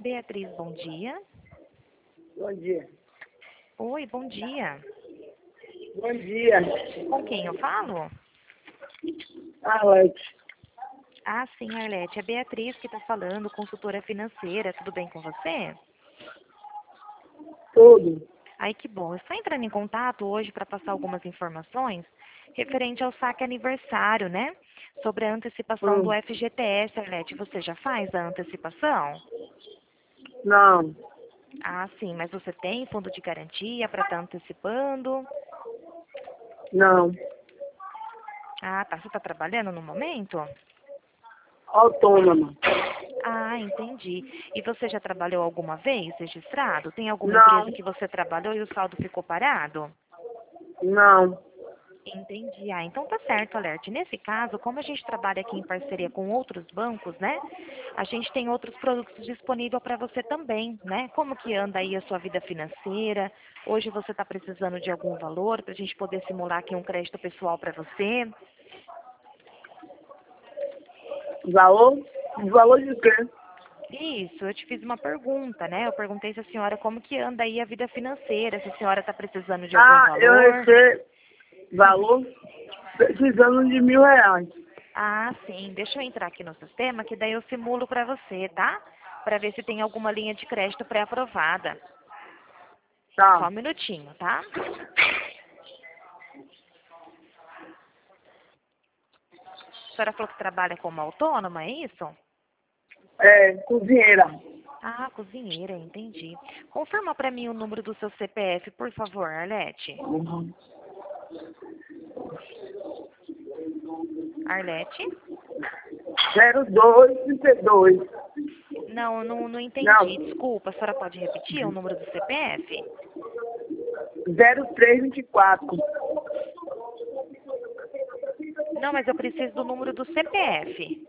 Beatriz, bom dia. Bom dia. Oi, bom dia. Bom dia. Com quem eu falo? Alex. Ah, sim, Arlete. É Beatriz que está falando, consultora financeira. Tudo bem com você? Tudo. Ai, que bom. Eu estou entrando em contato hoje para passar algumas informações referente ao saque aniversário, né? Sobre a antecipação do Hum. FGTS, Arlete. Você já faz a antecipação? Não. Ah, sim, mas você tem fundo de garantia para estar antecipando? Não. Ah, tá. Você está trabalhando no momento? Autônoma. Ah, entendi. E você já trabalhou alguma vez registrado? Tem alguma Não. empresa que você trabalhou e o saldo ficou parado? Não. Entendi. Ah, então tá certo, Alerte. Nesse caso, como a gente trabalha aqui em parceria com outros bancos, né? A gente tem outros produtos disponíveis para você também, né? Como que anda aí a sua vida financeira? Hoje você está precisando de algum valor para a gente poder simular aqui um crédito pessoal para você? Valor? Valor de quê? Isso, eu te fiz uma pergunta, né? Eu perguntei se a senhora como que anda aí a vida financeira, se a senhora está precisando de algum Eu valor. recebo valor precisando de R$ 1.000. Ah, sim. Deixa eu entrar aqui no sistema, que daí eu simulo para você, tá? Para ver se tem alguma linha de crédito pré-aprovada. Só Tá. um minutinho, tá? A senhora falou que trabalha como autônoma, é isso? Cozinheira. Ah, cozinheira, entendi. Confirma para mim o número do seu CPF, por favor, Arlete. Arlete? 0232. Não entendi. Não. Desculpa, a senhora pode repetir o número do CPF? 0324. Não, mas eu preciso do número do CPF.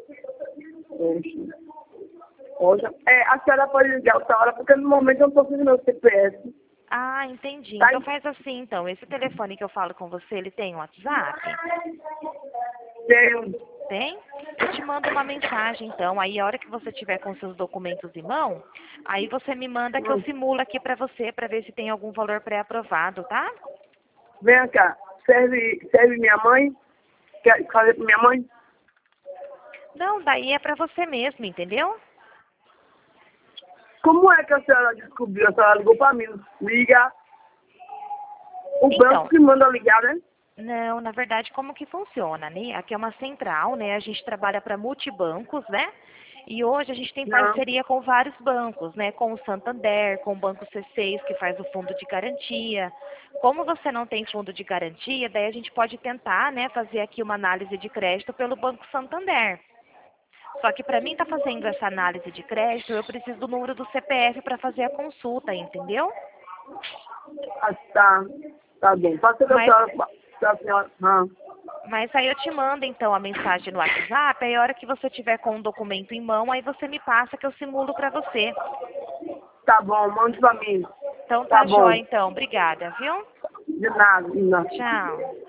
Hoje, a senhora pode ligar outra hora, porque no momento eu não estou fazendo meu CPF. Ah, entendi. Tá? Então faz assim, então. Esse telefone que eu falo com você, ele tem um WhatsApp? Tenho. Tem? Eu te mando uma mensagem, então. Aí, a hora que você tiver com seus documentos em mão, aí você me manda que eu simulo aqui pra você, pra ver se tem algum valor pré-aprovado, tá? Vem cá. Serve minha mãe? Quer fazer pra minha mãe? Não, daí é pra você mesmo, entendeu? Como é que a senhora descobriu? A senhora ligou pra mim. Liga. O banco Então, que manda ligar, né? não, na verdade, como que funciona, né? Aqui é uma central, né? A gente trabalha para multibancos, né? E hoje a gente tem Não. parceria com vários bancos, né? Com o Santander, com o Banco C6, que faz o fundo de garantia. Como você não tem fundo de garantia, daí a gente pode tentar, né, fazer aqui uma análise de crédito pelo Banco Santander. Só que para mim estar fazendo essa análise de crédito, eu preciso do número do CPF para fazer a consulta, entendeu? Tá. Tá bom. Passa pra Mas senhora. Pra senhora. Mas aí eu te mando então a mensagem no WhatsApp, aí a hora que você tiver com o documento em mão, aí você me passa que eu simulo para você. Tá bom, mande pra mim. Então Tá tá bom. jóia então, obrigada, viu? De nada. Não. Tchau.